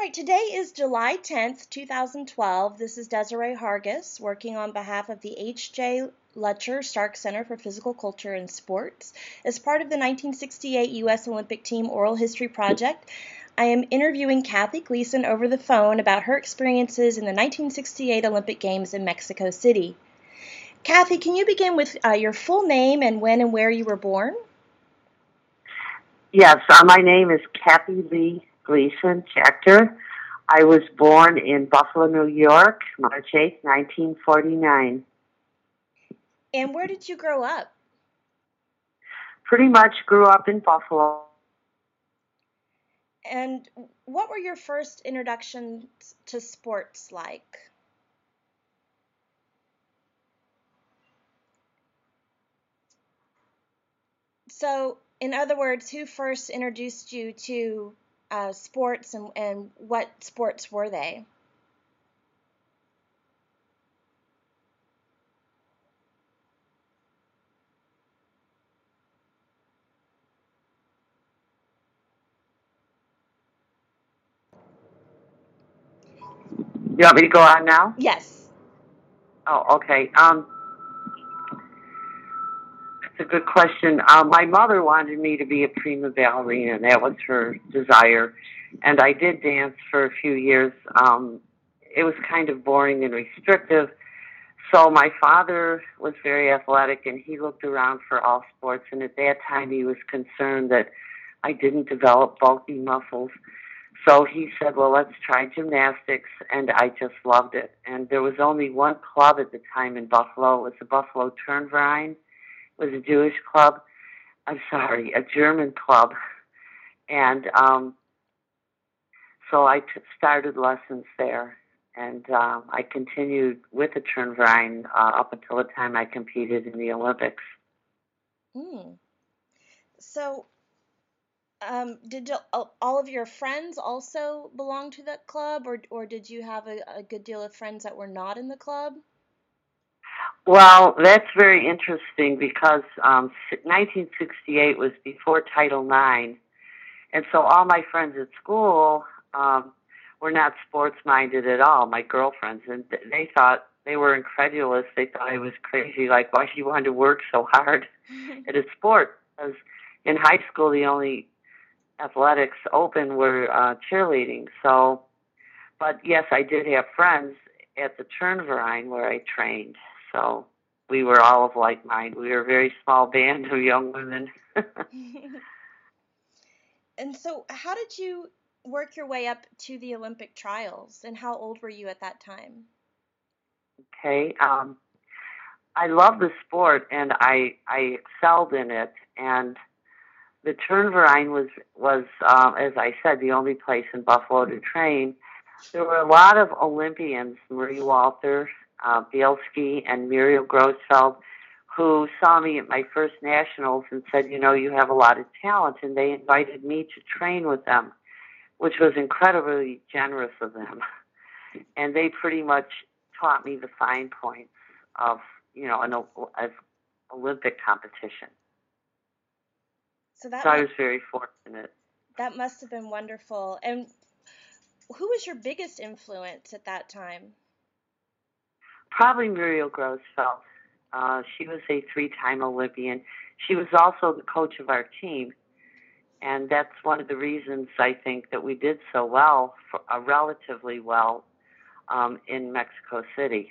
right, today is July 10th, 2012. This is Desiree Hargis working on behalf of the H.J. Letcher Stark Center for Physical Culture and Sports. As part of the 1968 U.S. Olympic Team Oral History Project, I am interviewing Kathy Gleason over the phone about her experiences in the 1968 Olympic Games in Mexico City. Kathy, can you begin with your full name and when and where you were born? Yes, my name is Kathy Lee Gleason Schechter. I was born in Buffalo, New York, March 8, 1949. And where did you grow up? Pretty much grew up in Buffalo. And what were your first introductions to sports like? So, in other words, who first introduced you to sports and what sports were they? You want me to go on now? Yes. Oh, okay. That's a good question. My mother wanted me to be a prima ballerina. That was her desire. And I did dance for a few years. It was kind of boring and restrictive. So my father was very athletic, and he looked around for all sports. And at that time, he was concerned that I didn't develop bulky muscles. So he said, well, let's try gymnastics, and I just loved it. And there was only one club at the time in Buffalo. It was the Buffalo Turnverein. It was a Jewish club. I'm sorry, a German club. And so I started lessons there. And I continued with the Turnverein up until the time I competed in the Olympics. Hmm. So, did all of your friends also belong to that club, or did you have a good deal of friends that were not in the club? Well, that's very interesting because 1968 was before Title IX, and so all my friends at school were not sports minded at all. My girlfriends, and they thought they were incredulous. They thought I was crazy. Like, why she wanted to work so hard at a sport? Because in high school, the only athletics open were cheerleading. So, but yes, I did have friends at the Turnverein where I trained. So we were all of like mind. We were a very small band of young women. And so, how did you work your way up to the Olympic trials, and how old were you at that time? Okay. I love the sport and I excelled in it. And the Turnverein was as I said, the only place in Buffalo to train. There were a lot of Olympians, Marie Walter, Bielski, and Muriel Grossfeld, who saw me at my first nationals and said, you know, you have a lot of talent, and they invited me to train with them, which was incredibly generous of them. And they pretty much taught me the fine points of, you know, an Olympic competition. So So I was very fortunate. that must have been wonderful. And who was your biggest influence at that time? Probably Muriel Grossfeld. She was a three-time Olympian. She was also the coach of our team, and that's one of the reasons I think that we did so well, relatively well, in Mexico City.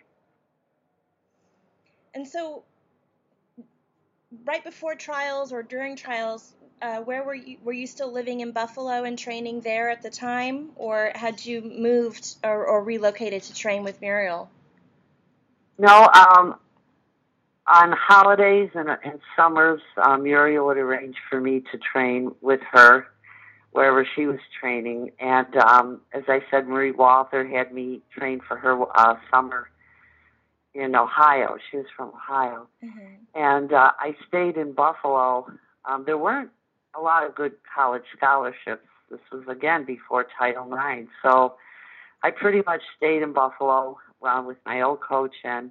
And so, right before trials or during trials, where were you? Were you still living in Buffalo and training there at the time, or had you moved or relocated to train with Muriel? No, on holidays and summers, Muriel would arrange for me to train with her wherever she was training. And as I said, Marie Walther had me train for her summer in Ohio. She was from Ohio. Mm-hmm. And I stayed in Buffalo. There weren't a lot of good college scholarships. This was, again, before Title IX. So I pretty much stayed in Buffalo with my old coach and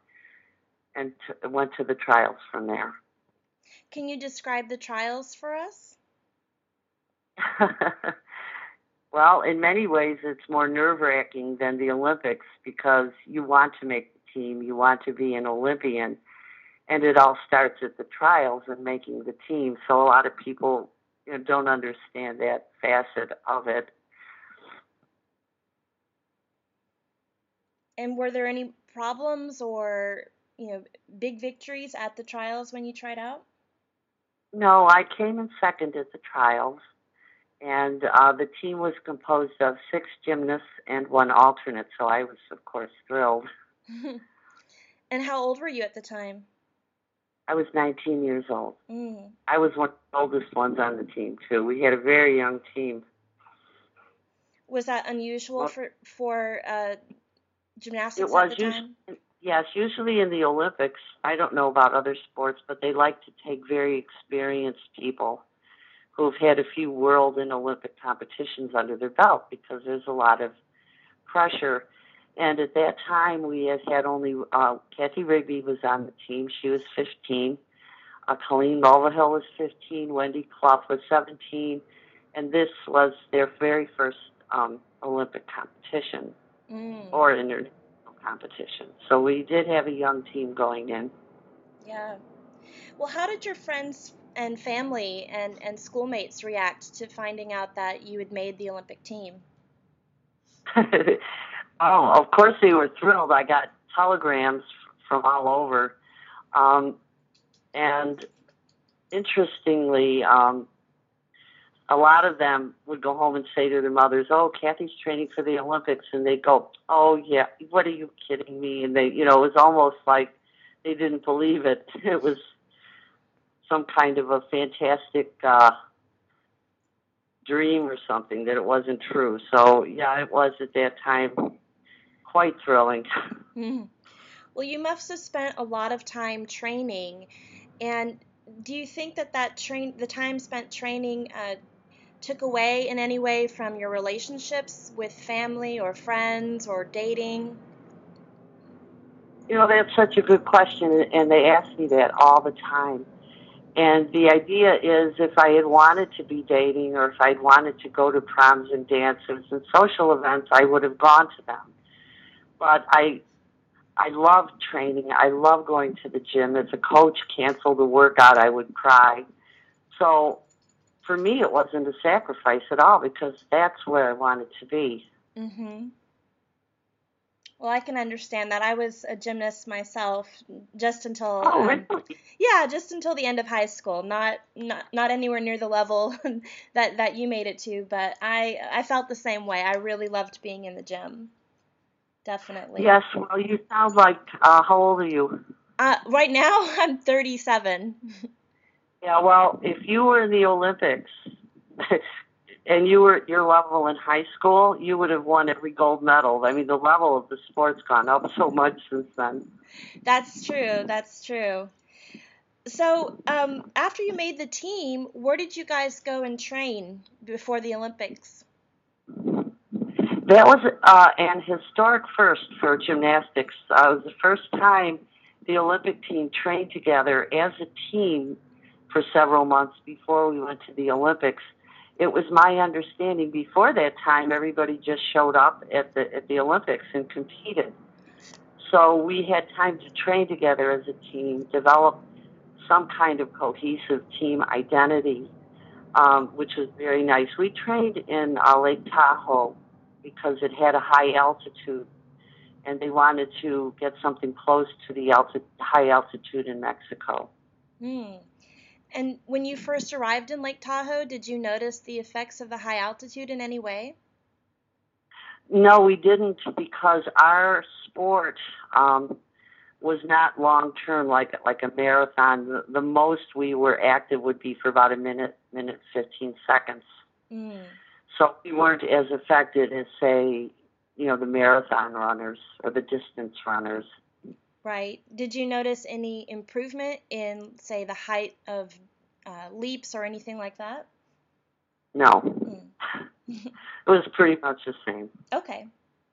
went to the trials from there. Can you describe the trials for us? Well, in many ways, it's more nerve-wracking than the Olympics because you want to make the team, you want to be an Olympian, and it all starts at the trials and making the team. So a lot of people, don't understand that facet of it. And were there any problems or, big victories at the trials when you tried out? No, I came in second at the trials, and the team was composed of 6 gymnasts and 1 alternate. So I was, of course, thrilled. And how old were you at the time? I was 19 years old. Mm. I was one of the oldest ones on the team too. We had a very young team. Was that unusual for gymnastics It was at the time? yes, usually in the Olympics. I don't know about other sports, but they like to take very experienced people who've had a few world and Olympic competitions under their belt because there's a lot of pressure. And at that time, we had only Kathy Rigby was on the team. She was 15. Colleen Mulvihill was 15. Wendy Clough was 17. And this was their very first Olympic competition or international competition. So we did have a young team going in. Yeah. Well, how did your friends and family and schoolmates react to finding out that you had made the Olympic team? Oh, of course they were thrilled. I got telegrams from all over. And interestingly, a lot of them would go home and say to their mothers, "Oh, Kathy's training for the Olympics," and they go, "Oh yeah, what are you kidding me?" And they, it was almost like they didn't believe it. It was some kind of a fantastic dream or something, that it wasn't true. So yeah, it was at that time quite thrilling. Mm. Well, you must have spent a lot of time training, and do you think that the time spent training took away in any way from your relationships with family or friends or dating? That's such a good question, and they ask me that all the time. And the idea is, if I had wanted to be dating or if I'd wanted to go to proms and dances and social events, I would have gone to them. But I love training. I love going to the gym. If a coach canceled a workout, I would cry. So for me, it wasn't a sacrifice at all because that's where I wanted to be. Mm-hmm. Well, I can understand that. I was a gymnast myself just until Really? yeah, just until the end of high school. Not anywhere near the level that you made it to, but I felt the same way. I really loved being in the gym. Definitely. Yes. Well, you sound like. How old are you? Right now I'm 37. Yeah. Well, if you were in the Olympics and you were at your level in high school, you would have won every gold medal. I mean, the level of the sport's gone up so much since then. That's true. That's true. So, after you made the team, where did you guys go and train before the Olympics? That was an historic first for gymnastics. It was the first time the Olympic team trained together as a team for several months before we went to the Olympics. It was my understanding before that time everybody just showed up at the Olympics and competed. So we had time to train together as a team, develop some kind of cohesive team identity, which was very nice. We trained in Lake Tahoe because it had a high altitude, and they wanted to get something close to the high altitude in Mexico. Hmm. And when you first arrived in Lake Tahoe, did you notice the effects of the high altitude in any way? No, we didn't, because our sport was not long term like a marathon. The most we were active would be for about a minute 15 seconds. Mm. So we weren't as affected as, say, the marathon runners or the distance runners. Right. Did you notice any improvement in, say, the height of leaps or anything like that? No. Mm. It was pretty much the same. Okay.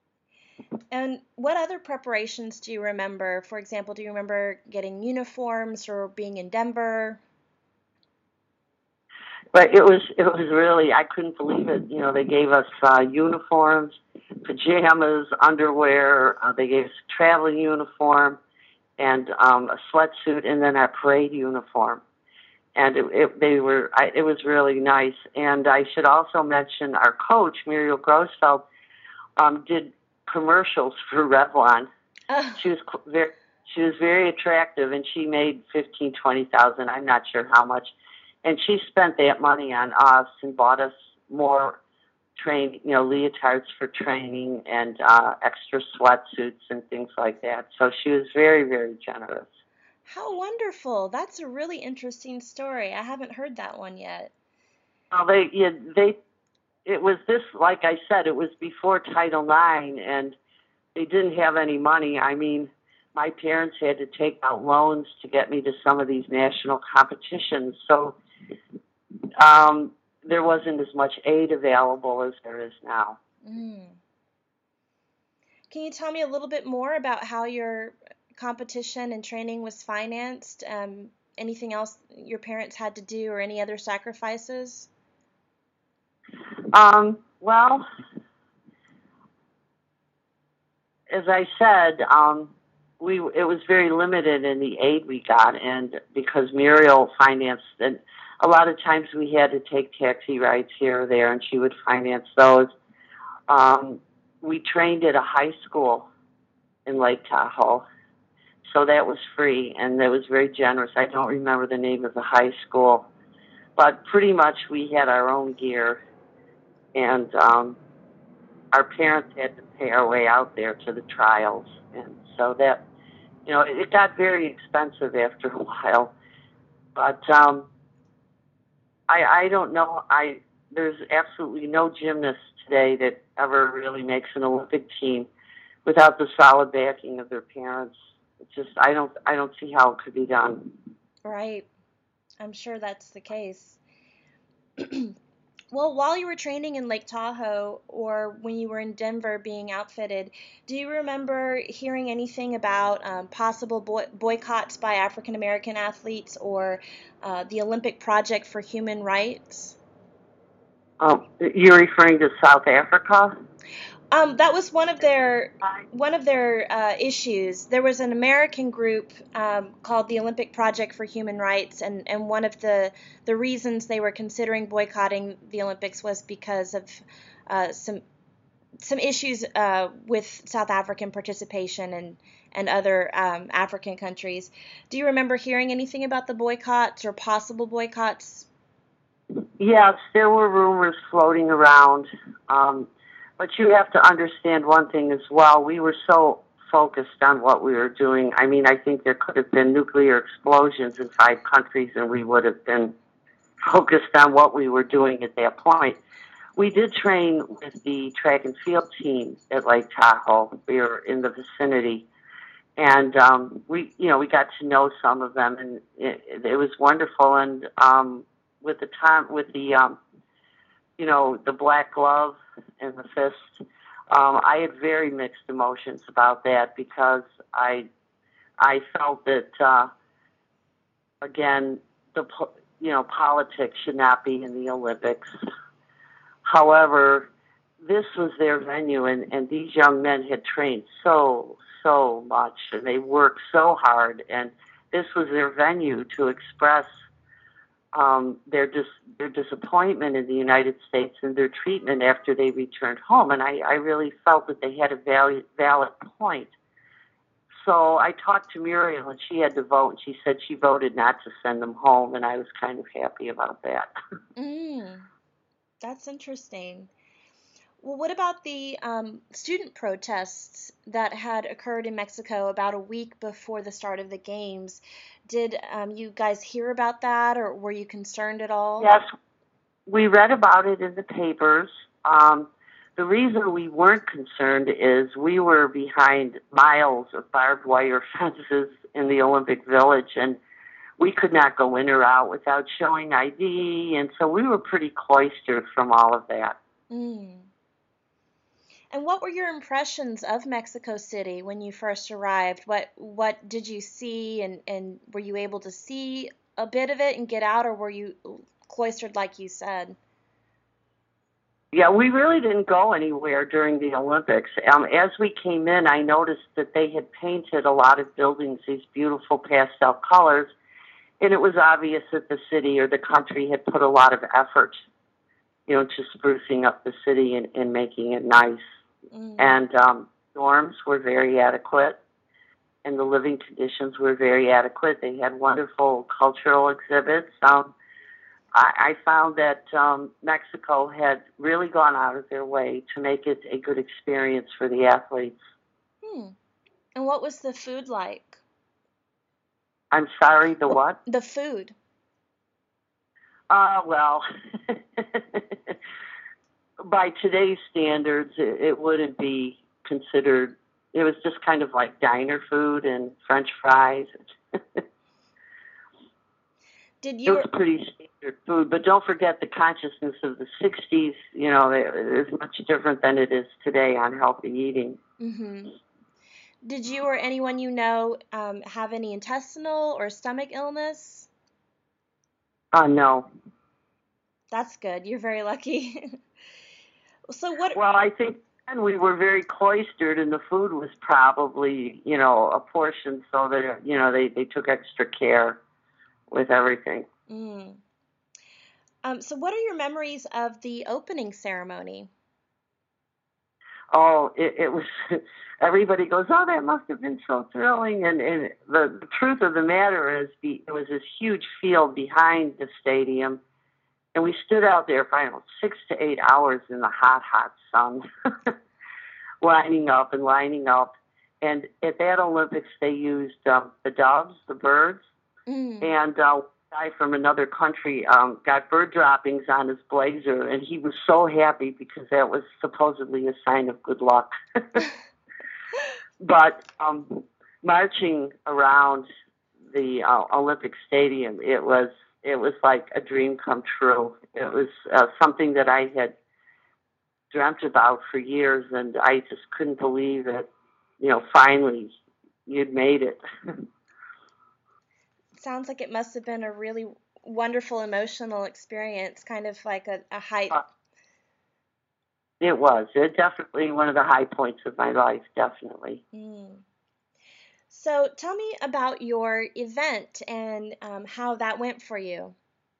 And what other preparations do you remember? For example, do you remember getting uniforms or being in Denver? But it was really, I couldn't believe it. You know, they gave us uniforms, pajamas, underwear. They gave us a traveling uniform and a sweatsuit, and then our parade uniform. And it was really nice. And I should also mention our coach, Muriel Grossfeld, did commercials for Revlon. Oh, She was very she was very attractive, and she made 15, 20,000. I'm not sure how much, and she spent that money on us and bought us more leotards for training and extra sweatsuits and things like that. So she was very, very generous. how wonderful. That's a really interesting story. I haven't heard that one yet. Well, it was this, like I said, it was before Title IX, and they didn't have any money. I mean, my parents had to take out loans to get me to some of these national competitions. So there wasn't as much aid available as there is now. Mm. Can you tell me a little bit more about how your competition and training was financed? Anything else your parents had to do or any other sacrifices? Well, as I said, it was very limited in the aid we got, and because Muriel financed it, a lot of times we had to take taxi rides here or there, and she would finance those. We trained at a high school in Lake Tahoe, so that was free, and that was very generous. I don't remember the name of the high school, but pretty much we had our own gear, and our parents had to pay our way out there to the trials, and so that, it got very expensive after a while. But I don't know. There's absolutely no gymnast today that ever really makes an Olympic team without the solid backing of their parents. It's just I don't see how it could be done. Right. I'm sure that's the case. Well, while you were training in Lake Tahoe or when you were in Denver being outfitted, do you remember hearing anything about possible boycotts by African American athletes or the Olympic Project for Human Rights? You're referring to South Africa? That was one of their issues. There was an American group called the Olympic Project for Human Rights, and one of the reasons they were considering boycotting the Olympics was because of some issues with South African participation and other African countries. Do you remember hearing anything about the boycotts or possible boycotts? Yes, there were rumors floating around. But you have to understand one thing as well. We were so focused on what we were doing. I mean, I think there could have been nuclear explosions in 5 countries, and we would have been focused on what we were doing at that point. We did train with the track and field team at Lake Tahoe. We were in the vicinity, and we got to know some of them, and it was wonderful. And with the black glove and the fist, I had very mixed emotions about that because I felt that again politics should not be in the Olympics. However, this was their venue, and these young men had trained so much, and they worked so hard, and this was their venue to express their disappointment in the United States and their treatment after they returned home. And I really felt that they had a valid point. So I talked to Muriel, and she had to vote, and she said she voted not to send them home, and I was kind of happy about that. Mm, that's interesting. Well, what about the student protests that had occurred in Mexico about a week before the start of the games? Did you guys hear about that, or were you concerned at all? Yes, we read about it in the papers. The reason we weren't concerned is we were behind miles of barbed wire fences in the Olympic Village, and we could not go in or out without showing ID, and so we were pretty cloistered from all of that. Mm. And what were your impressions of Mexico City when you first arrived? What did you see, and were you able to see a bit of it and get out, or were you cloistered, like you said. Yeah, we really didn't go anywhere during the Olympics. As we came in, I noticed that they had painted a lot of buildings these beautiful pastel colors, and it was obvious that the city or the country had put a lot of effort, to sprucing up the city and making it nice. And dorms were very adequate, and the living conditions were very adequate. They had wonderful cultural exhibits. I found that Mexico had really gone out of their way to make it a good experience for the athletes. And what was the food like? I'm sorry, the what? The food. Well, by today's standards, it wouldn't be considered. It was just kind of like diner food and French fries. It was pretty standard food, but don't forget the consciousness of the 60s, is much different than it is today on healthy eating. Mm-hmm. Did you or anyone you know have any intestinal or stomach illness? No. That's good. You're very lucky. So what? Well, I think we were very cloistered, and the food was probably, a portion so that, they took extra care with everything. So what are your memories of the opening ceremony? Oh, it was, everybody goes, oh, that must have been so thrilling. And the truth of the matter is it was this huge field behind the stadium, and we stood out there for, 6 to 8 hours in the hot, hot sun, lining up. And at that Olympics, they used the doves, the birds, and a guy from another country got bird droppings on his blazer, and he was so happy because that was supposedly a sign of good luck. But marching around the Olympic Stadium, it was like a dream come true. It was something that I had dreamt about for years, and I just couldn't believe that, finally you'd made it. Sounds like it must have been a really wonderful emotional experience, kind of like a height. It was. It definitely one of the high points of my life, definitely. So tell me about your event and how that went for you.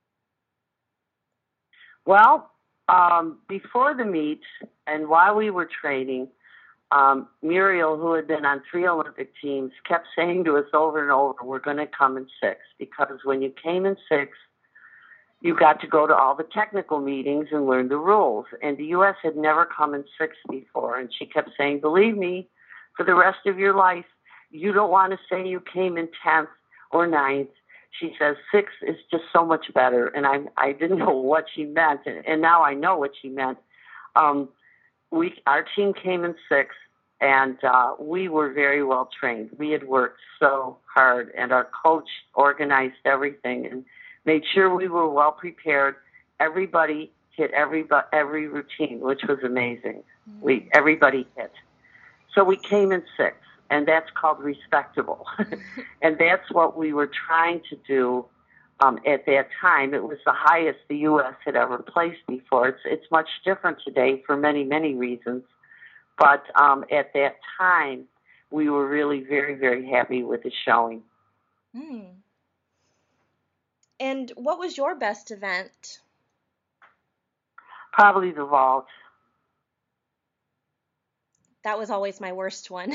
Well, before the meet and while we were training, Muriel, who had been on 3 Olympic teams, kept saying to us over and over, we're going to come in 6, because when you came in 6, you got to go to all the technical meetings and learn the rules. And the U.S. had never come in 6 before. And she kept saying, believe me, for the rest of your life, you don't want to say you came in 10th or 9th. She says 6 is just so much better. And I didn't know what she meant. And now I know what she meant. Our team came in 6th, and we were very well trained. We had worked so hard, and our coach organized everything and made sure we were well prepared. Everybody hit every routine, which was amazing. Everybody hit. So we came in 6th, and that's called respectable. And that's what we were trying to do. At that time, it was the highest the U.S. had ever placed before. It's much different today for many, many reasons. But at that time, we were really very, very happy with the showing. And what was your best event? Probably the vault. That was always my worst one.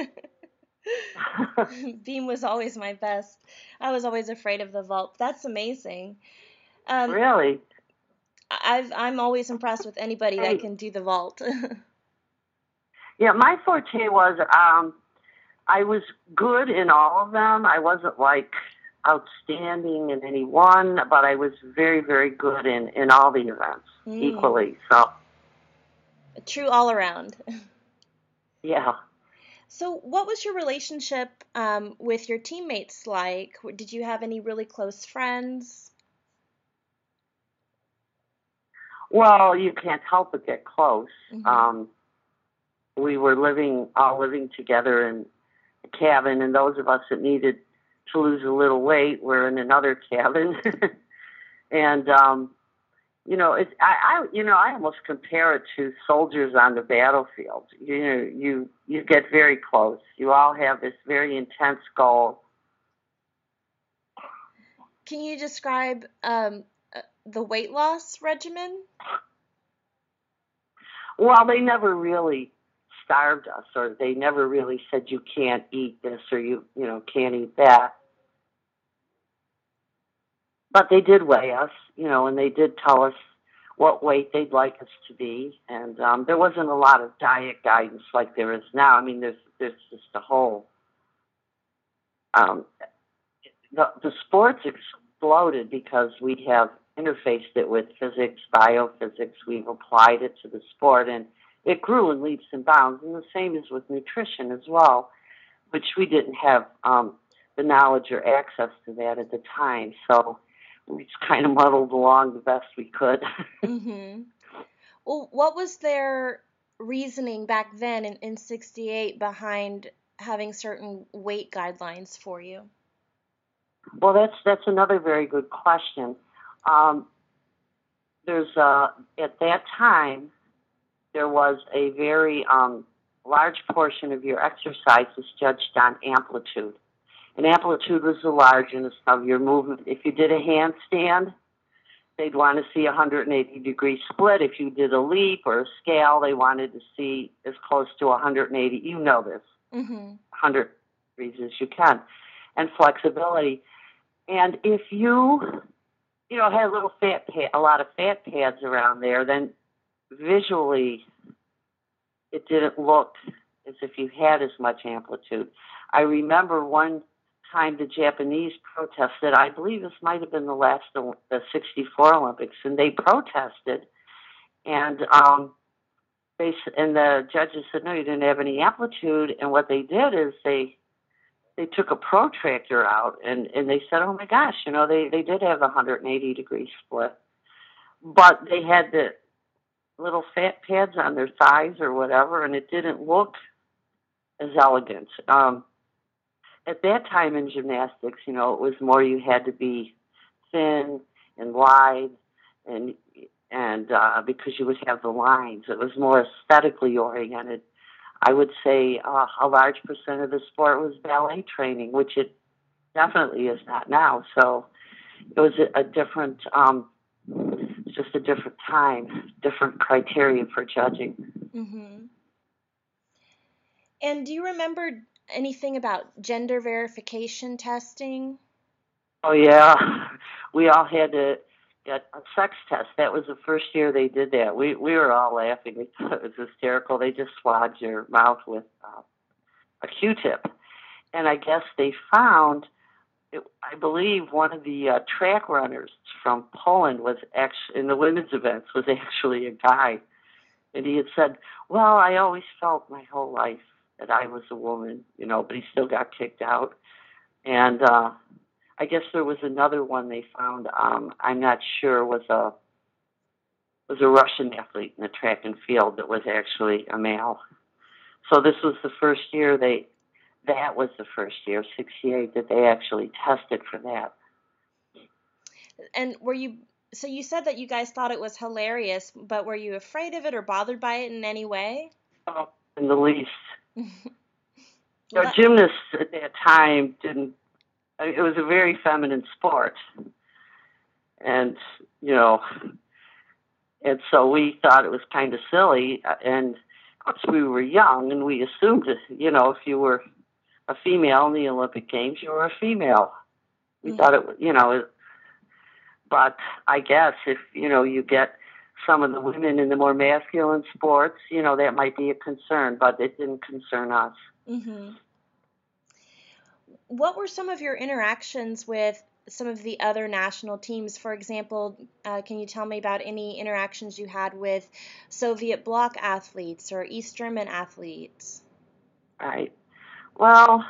Beam was always my best. I was always afraid of the vault. That's amazing. Really? I'm always impressed with anybody that can do the vault. Yeah, my forte was I was good in all of them. I wasn't like outstanding in any one, but I was very, very good in all the events equally. So a true all around. Yeah. So what was your relationship with your teammates like? Did you have any really close friends? Well, you can't help but get close. We were all living together in a cabin, and those of us that needed to lose a little weight were in another cabin. And I almost compare it to soldiers on the battlefield. You get very close. You all have this very intense goal. Can you describe the weight loss regimen? Well, they never really starved us, or they never really said you can't eat this or you can't eat that. But they did weigh us, and they did tell us what weight they'd like us to be. And there wasn't a lot of diet guidance like there is now. I mean, there's just a whole the sports exploded because we have interfaced it with physics, biophysics. We've applied it to the sport, and it grew in leaps and bounds. And the same is with nutrition as well, which we didn't have the knowledge or access to that at the time. So we just kind of muddled along the best we could. Mm-hmm. Well, what was their reasoning back then in 68 behind having certain weight guidelines for you? Well, that's another very good question. There's at that time there was a very large portion of your exercise was judged on amplitude, and amplitude was the largeness of your movement. If you did a handstand, they'd want to see a 180-degree split. If you did a leap or a scale, they wanted to see as close to 180. You know this, 100 degrees as you can, and flexibility. And if you had a lot of fat pads around there, then visually it didn't look as if you had as much amplitude. I remember one time the Japanese protested. I believe this might have been the 64 Olympics, and they protested, and the judges said, no, you didn't have any amplitude. And what they did is they took a protractor out, and they said, oh my gosh, they did have a 180-degree split, but they had the little fat pads on their thighs or whatever, and it didn't look as elegant. At that time in gymnastics, it was more you had to be thin and wide, and because you would have the lines, it was more aesthetically oriented. I would say a large percent of the sport was ballet training, which it definitely is not now. So it was a different, just a different time, different criteria for judging. Mm-hmm. And do you remember anything about gender verification testing? Oh, yeah. We all had to get a sex test. That was the first year they did that. We were all laughing. We thought it was hysterical. They just swabbed your mouth with a Q-tip. And I guess they found, I believe one of the track runners from Poland was actually, in the women's events, was actually a guy. And he had said, well, I always felt my whole life that I was a woman, but he still got kicked out. And I guess there was another one they found, I'm not sure, was a Russian athlete in the track and field that was actually a male. So this was the first year that was the first year, 68, that they actually tested for that. And so you said that you guys thought it was hilarious, but were you afraid of it or bothered by it in any way? Oh, in the least. Gymnasts at that time didn't, it was a very feminine sport. And, and so we thought it was kind of silly. And of course we were young, and we assumed that, if you were a female in the Olympic Games, you were a female. We thought it was, but I guess if, you get some of the women in the more masculine sports, that might be a concern, but it didn't concern us. Mm-hmm. What were some of your interactions with some of the other national teams? For example, can you tell me about any interactions you had with Soviet bloc athletes or East German athletes? Right. Well,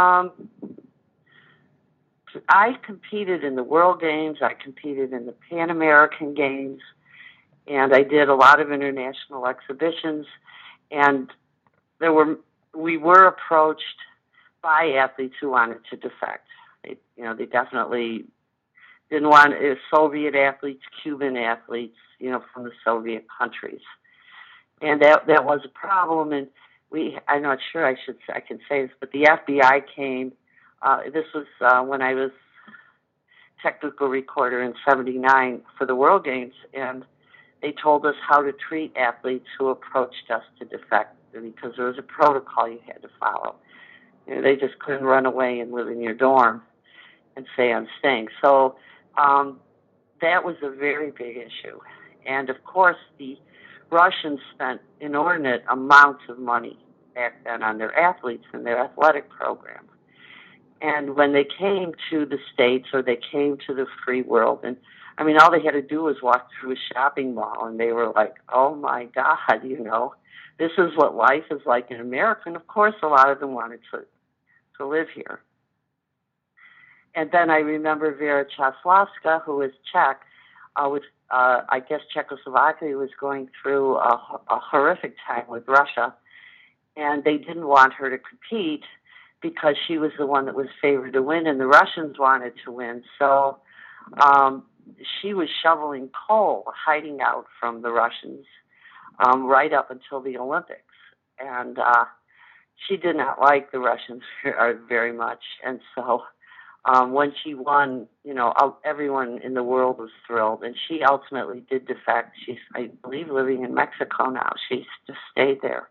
I competed in the World Games, I competed in the Pan American Games, and I did a lot of international exhibitions, and we were approached by athletes who wanted to defect. They definitely didn't want Soviet athletes, Cuban athletes, from the Soviet countries, and that was a problem. And I'm not sure I can say this, but the FBI came. This was when I was technical recorder in '79 for the World Games, and they told us how to treat athletes who approached us to defect because there was a protocol you had to follow. They just couldn't run away and live in your dorm and say I'm staying. So that was a very big issue. And of course, the Russians spent inordinate amounts of money back then on their athletes and their athletic program. And when they came to the States or they came to the free world, and I mean, all they had to do was walk through a shopping mall, and they were like, oh my God, this is what life is like in America. And of course, a lot of them wanted to live here. And then I remember Vera Chaslavska, who was Czech, I guess Czechoslovakia was going through a horrific time with Russia, and they didn't want her to compete because she was the one that was favored to win, and the Russians wanted to win. So she was shoveling coal, hiding out from the Russians right up until the Olympics. And she did not like the Russians very much. And so when she won, everyone in the world was thrilled. And she ultimately did defect. She's, I believe, living in Mexico now. She just stayed there.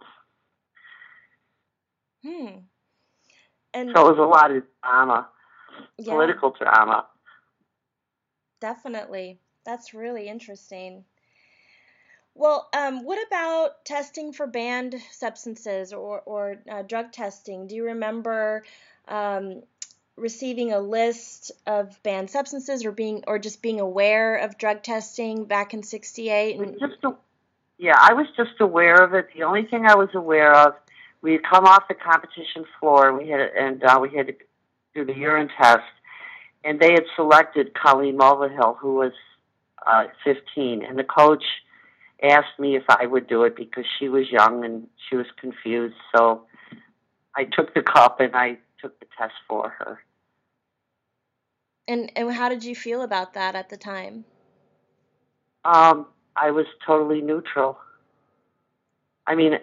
And so it was a lot of drama, political drama. Definitely. That's really interesting. Well, what about testing for banned substances or drug testing? Do you remember receiving a list of banned substances or just being aware of drug testing back in '68? I was just aware of it. The only thing I was aware of, we had come off the competition floor, and we had to do the urine test, and they had selected Colleen Mulvihill, who was 15, and the coach asked me if I would do it because she was young and she was confused. So I took the cup and I took the test for her. And how did you feel about that at the time? I was totally neutral. I mean,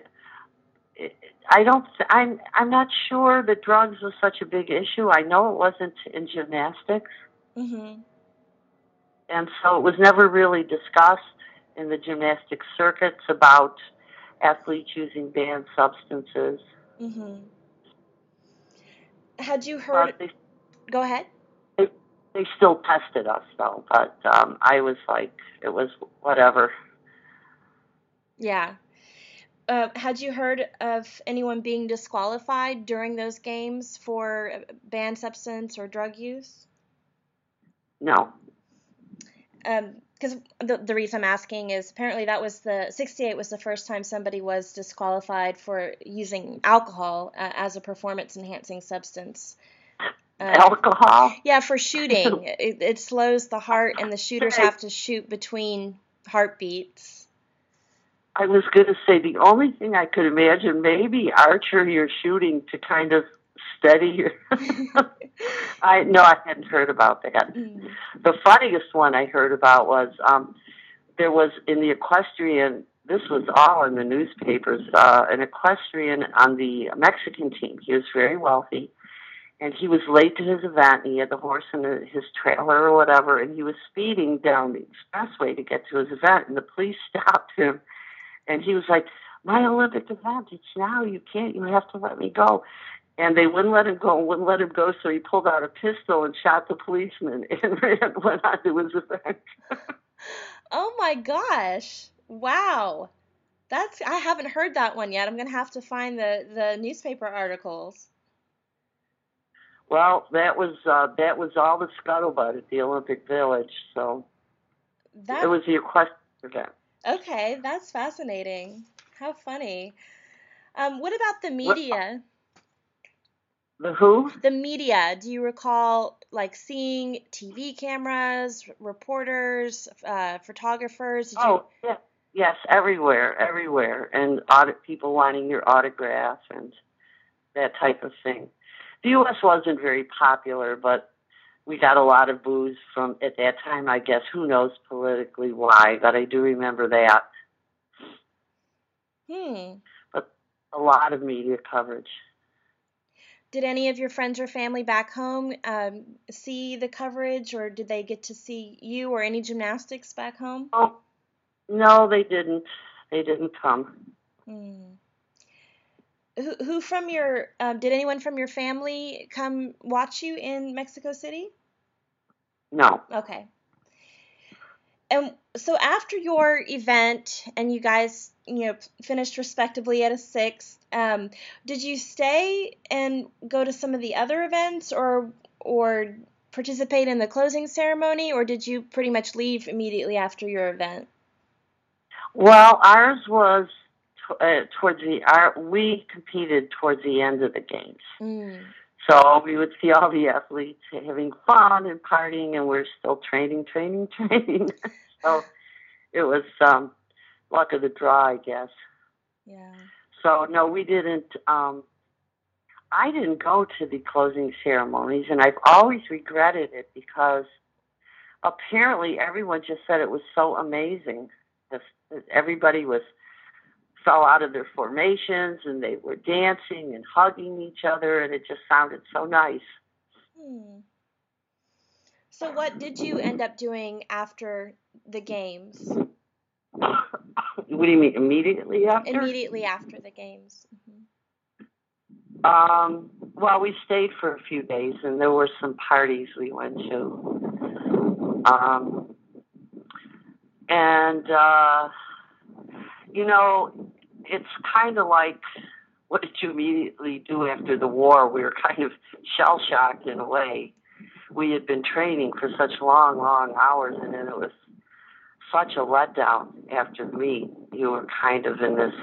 I'm not sure that drugs was such a big issue. I know it wasn't in gymnastics. Mm-hmm. And so it was never really discussed in the gymnastics circuits about athletes using banned substances. Mm-hmm. Had you heard... Go ahead. They still tested us, though, but I was like, it was whatever. Yeah. Had you heard of anyone being disqualified during those games for banned substance or drug use? No. Because the reason I'm asking is apparently that was '68 was the first time somebody was disqualified for using alcohol as a performance-enhancing substance. Alcohol? Yeah, for shooting. It slows the heart, and the shooters have to shoot between heartbeats. I was going to say the only thing I could imagine, maybe archery or shooting to kind of steady your... I hadn't heard about that. The funniest one I heard about was there was in the equestrian, this was all in the newspapers, an equestrian on the Mexican team. He was very wealthy, and he was late to his event, and he had the horse in his trailer or whatever, and he was speeding down the expressway to get to his event, and the police stopped him, and he was like, my Olympic event, it's now, you have to let me go. And they wouldn't let him go, so he pulled out a pistol and shot the policeman and went on to his event. Oh my gosh. Wow. I haven't heard that one yet. I'm going to have to find the newspaper articles. Well, that was all the scuttlebutt at the Olympic Village, so it was the equestrian event. Okay, that's fascinating. How funny. What about the media? The who? The media. Do you recall seeing TV cameras, reporters, photographers? Yeah. Yes, everywhere, and people wanting your autograph and that type of thing. The U.S. wasn't very popular, but we got a lot of boos from at that time. I guess who knows politically why, but I do remember that. But a lot of media coverage. Did any of your friends or family back home see the coverage, or did they get to see you or any gymnastics back home? Oh, no, they didn't. They didn't come. Who from your did anyone from your family come watch you in Mexico City? No. Okay. And so after your event and you guys, finished respectively at a sixth, did you stay and go to some of the other events or participate in the closing ceremony, or did you pretty much leave immediately after your event? Well, ours was we competed towards the end of the games. So we would see all the athletes having fun and partying, and we're still training. So it was luck of the draw, I guess. Yeah. So no, we didn't. I didn't go to the closing ceremonies, and I've always regretted it because apparently everyone just said it was so amazing. Everybody fell out of their formations, and they were dancing and hugging each other, and it just sounded so nice. So what did you end up doing after the games? What do you mean, immediately after? Immediately after the games. Well, we stayed for a few days, and there were some parties we went to. It's kind of like, what did you immediately do after the war? We were kind of shell-shocked in a way. We had been training for such long hours, and then it was such a letdown after the meet. You were kind of in this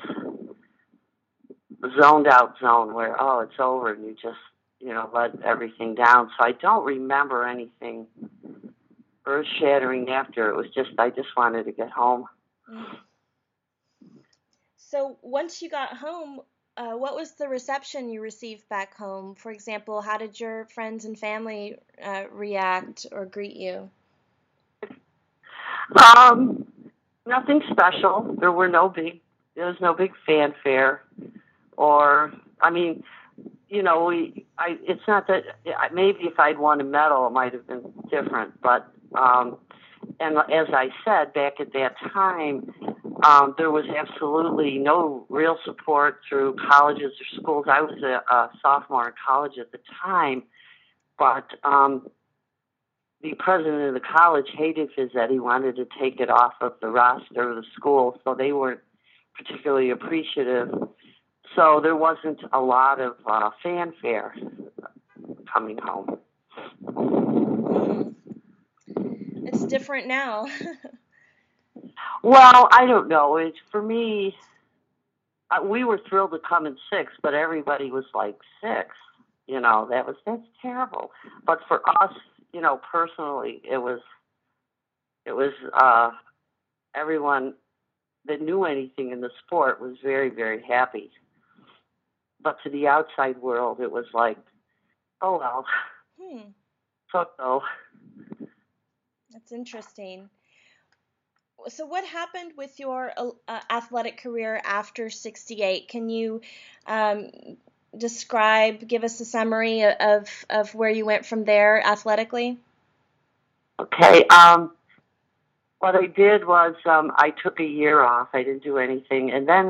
zoned out zone where, oh, it's over, and you just, let everything down. So I don't remember anything earth-shattering after. It was just, I just wanted to get home. So once you got home, what was the reception you received back home? For example, how did your friends and family react or greet you? Nothing special. There was no big fanfare, or it's not that. Maybe if I'd won a medal, it might have been different. But and as I said, back at that time, there was absolutely no real support through colleges or schools. I was a sophomore in college at the time, but the president of the college hated Fizette. He wanted to take it off of the roster of the school, so they weren't particularly appreciative. So there wasn't a lot of fanfare coming home. It's different now. Well, I don't know. For me, we were thrilled to come in sixth, but everybody was like sixth. That's terrible. But for us, personally, it was everyone that knew anything in the sport was very, very happy. But to the outside world, it was like, oh well. So. That's interesting. So what happened with your athletic career after 68? Can you give us a summary of where you went from there athletically? Okay. What I did was I took a year off. I didn't do anything. And then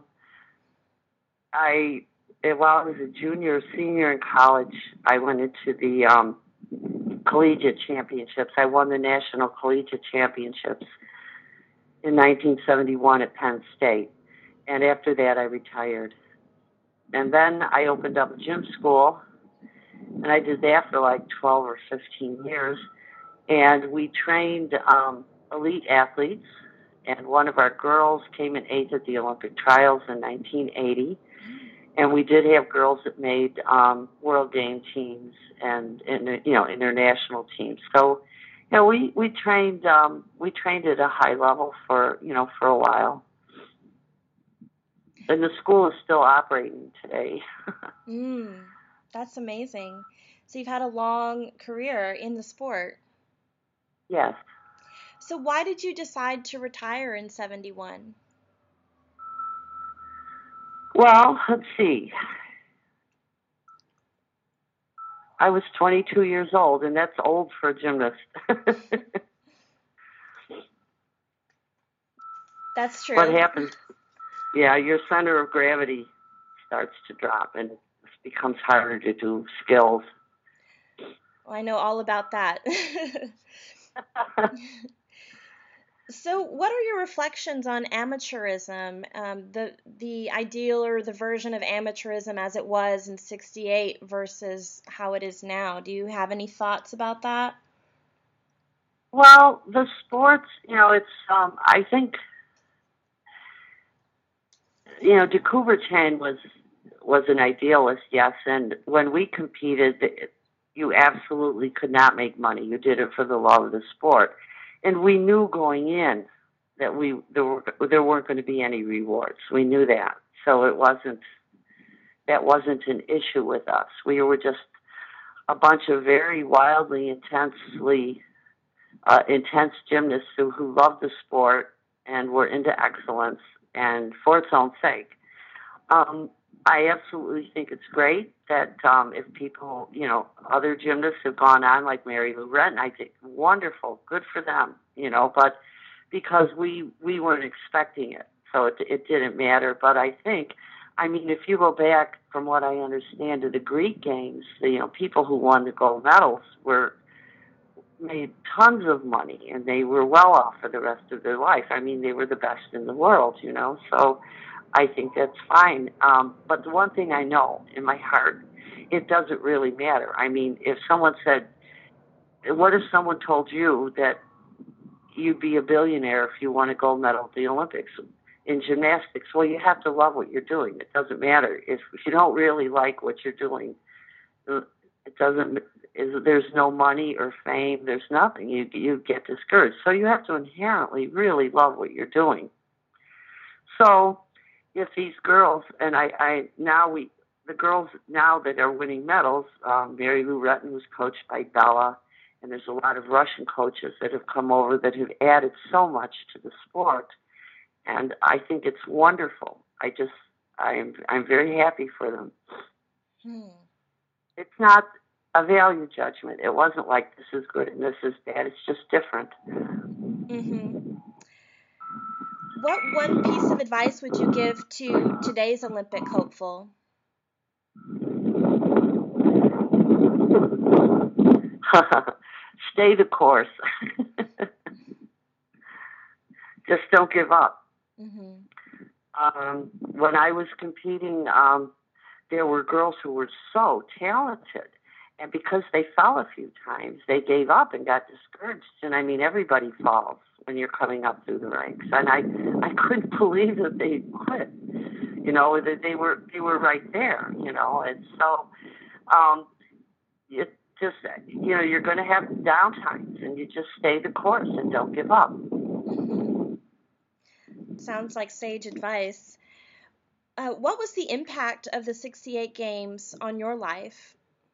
while I was a junior or senior in college, I went into the collegiate championships. I won the National Collegiate Championships in 1971 at Penn State. And after that, I retired. And then I opened up a gym school, and I did that for like 12 or 15 years. And we trained elite athletes, and one of our girls came in 8th at the Olympic trials in 1980. And we did have girls that made world game teams and international teams. So, we trained at a high level for a while. And the school is still operating today. That's amazing. So you've had a long career in the sport. Yes. So why did you decide to retire in 71? Well, let's see. I was 22 years old, and that's old for a gymnast. That's What true. happens? Yeah, your center of gravity starts to drop, and it becomes harder to do skills. Well, I know all about that. So, what are your reflections on amateurism, the ideal or the version of amateurism as it was in '68 versus how it is now? Do you have any thoughts about that? Well, the sports, it's. I think, de Coubertin was an idealist, yes, and when we competed, you absolutely could not make money. You did it for the love of the sport, and we knew going in that there weren't going to be any rewards. We knew that, so that wasn't an issue with us. We were just a bunch of very wildly, intense gymnasts who loved the sport and were into excellence and for its own sake. Um, I absolutely think it's great that if people, other gymnasts have gone on like Mary Lou Retton, I think wonderful, good for them, but because we weren't expecting it, so it didn't matter. But I think, if you go back from what I understand to the Greek games, people who won the gold medals made tons of money and they were well off for the rest of their life. They were the best in the world, so I think that's fine. But the one thing I know in my heart, it doesn't really matter. If someone said, what if someone told you that you'd be a billionaire if you won a gold medal at the Olympics in gymnastics? Well, you have to love what you're doing. It doesn't matter. If you don't really like what you're doing, it doesn't. There's no money or fame. There's nothing. You get discouraged. So you have to inherently really love what you're doing. So if these girls, and the girls now that are winning medals, Mary Lou Retton was coached by Bella, and there's a lot of Russian coaches that have come over that have added so much to the sport, and I think it's wonderful. I'm very happy for them. It's not a value judgment. It wasn't like this is good and this is bad. It's just different. Mm-hmm. What one piece of advice would you give to today's Olympic hopeful? Stay the course. Just don't give up. Mm-hmm. When I was competing, there were girls who were so talented, and because they fell a few times, they gave up and got discouraged. And everybody falls when you're coming up through the ranks, and I couldn't believe that they quit. That they were right there. And so it just you're going to have downtimes, and you just stay the course and don't give up. Mm-hmm. Sounds like sage advice. What was the impact of the '68 games on your life?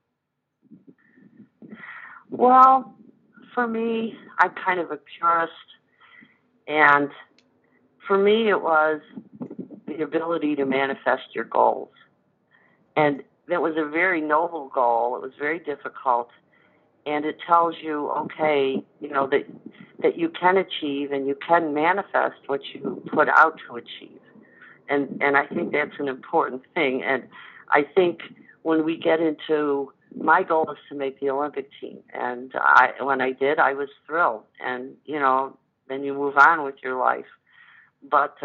Well, for me, I'm kind of a purist, and for me, it was the ability to manifest your goals. And that was a very noble goal. It was very difficult. And it tells you, okay, that you can achieve and you can manifest what you put out to achieve. And I think that's an important thing. And I think when we get into, my goal is to make the Olympic team. And when I did, I was thrilled. And, then you move on with your life. But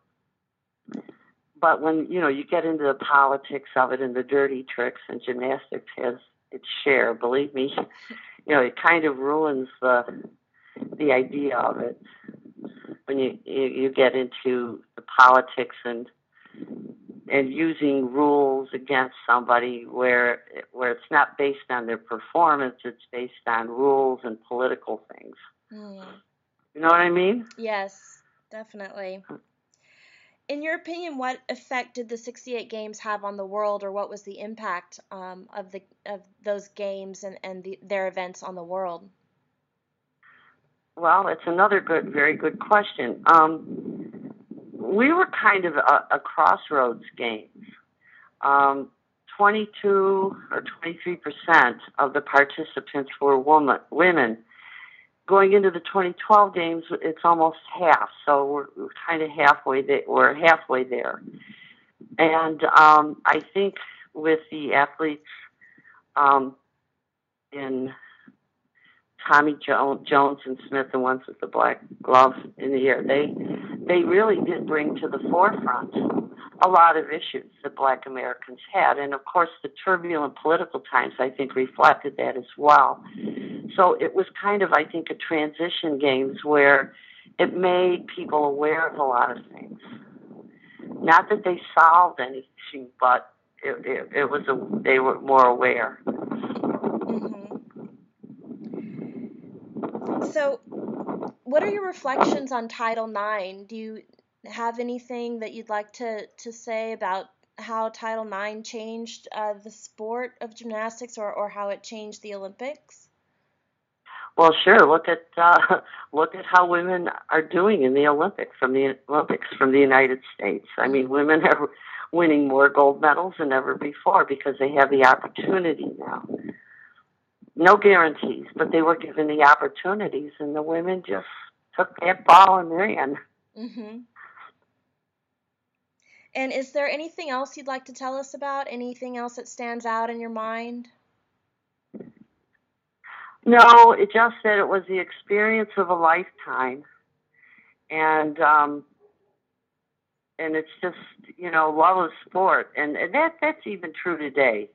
when, you get into the politics of it and the dirty tricks, and gymnastics has its share, believe me, it kind of ruins the idea of it when you get into the politics and using rules against somebody where it's not based on their performance, it's based on rules and political things. You know what I mean? Yes, definitely. in your opinion, what effect did the '68 games have on the world, or what was the impact of those games and their events on the world? Well, it's another very good question. We were kind of a crossroads game. Um, 22 or 23% of the participants were women. Going into the 2012 games, it's almost half. So we're kind of halfway there. We're halfway there. And I think with the athletes in Tommy Jones and Smith, the ones with the black gloves in the air, they really did bring to the forefront a lot of issues that Black Americans had. And of course, the turbulent political times, I think, reflected that as well. So it was kind of, I think, a transition games where it made people aware of a lot of things. Not that they solved anything, but they were more aware. Mm-hmm. So, what are your reflections on Title IX? Do you have anything that you'd like to say about how Title IX changed the sport of gymnastics, or how it changed the Olympics? Well, sure. Look at how women are doing in the Olympics from the United States. I mean, women are winning more gold medals than ever before because they have the opportunity now. No guarantees, but they were given the opportunities, and the women just took that ball and ran. Mm-hmm. And is there anything else you'd like to tell us about? Anything else that stands out in your mind? No, it just said it was the experience of a lifetime, and it's just, love of sport, and that's even true today.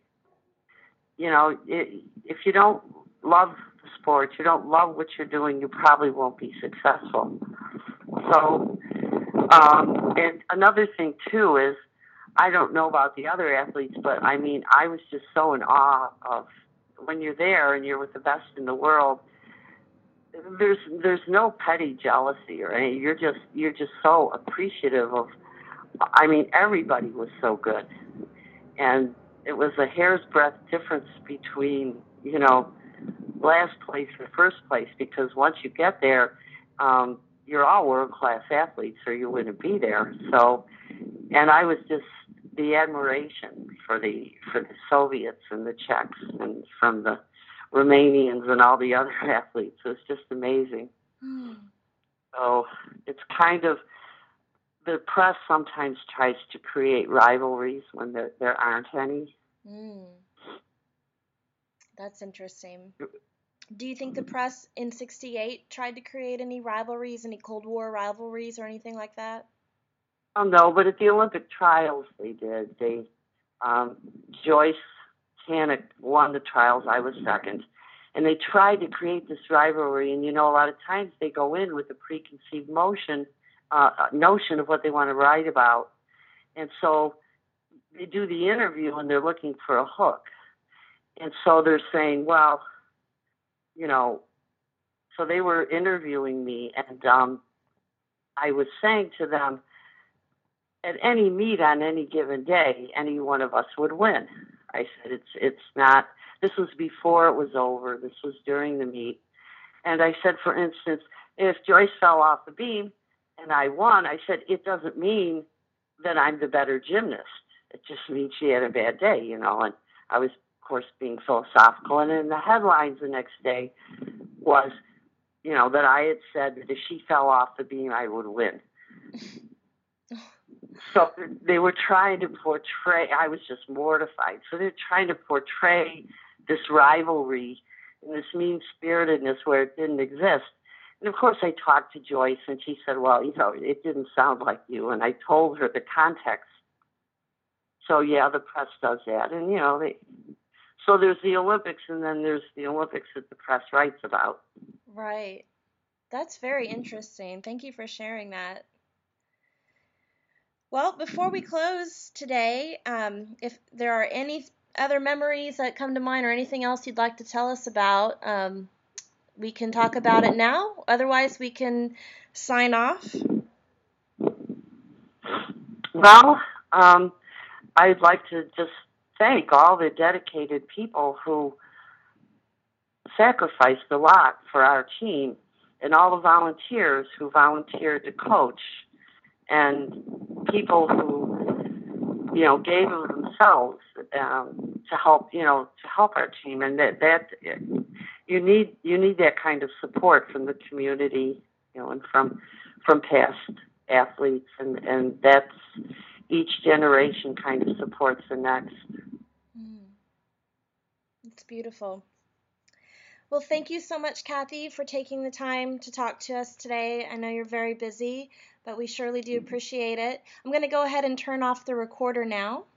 If you don't love the sport, you don't love what you're doing, you probably won't be successful. So, and another thing too is, I don't know about the other athletes, but I mean, I was just so in awe of when you're there and you're with the best in the world. There's no petty jealousy or anything. You're just so appreciative of. I mean, everybody was so good, and it was a hair's breadth difference between last place and first place, because once you get there, you're all world class athletes, or you wouldn't be there. So, and I was just the admiration for the Soviets and the Czechs and from the Romanians and all the other athletes. It was just amazing. So it's kind of, the press sometimes tries to create rivalries when there aren't any. That's interesting. Do you think the press in '68 tried to create any rivalries, any Cold War rivalries or anything like that? Oh, no, but at the Olympic trials they did. Joyce Tannick won the trials. I was second. And they tried to create this rivalry. And, a lot of times they go in with a preconceived notion of what they want to write about. And so they do the interview and they're looking for a hook. And so they're saying, well, so they were interviewing me, and I was saying to them, at any meet on any given day, any one of us would win. I said, it's not, this was before it was over, this was during the meet. And I said, for instance, if Joyce fell off the beam and I won, I said, it doesn't mean that I'm the better gymnast. It just means she had a bad day, and I was, of course, being philosophical. And in the headlines the next day was, that I had said that if she fell off the beam, I would win. So they were trying to portray, I was just mortified. So they're trying to portray this rivalry and this mean-spiritedness where it didn't exist. And of course I talked to Joyce, and she said, well, it didn't sound like you. And I told her the context. So yeah, the press does that. And, so there's the Olympics, and then there's the Olympics that the press writes about. Right. That's very interesting. Thank you for sharing that. Well, before we close today, if there are any other memories that come to mind or anything else you'd like to tell us about, we can talk about it now. Otherwise, we can sign off. Well, I'd like to just thank all the dedicated people who sacrificed a lot for our team and all the volunteers who volunteered to coach and people who, gave of themselves to help, to help our team. And that you need that kind of support from the community, and from past athletes, and that's each generation kind of supports the next. It's beautiful. Well, thank you so much, Kathy, for taking the time to talk to us today. I know you're very busy, but we surely do appreciate it. I'm going to go ahead and turn off the recorder now.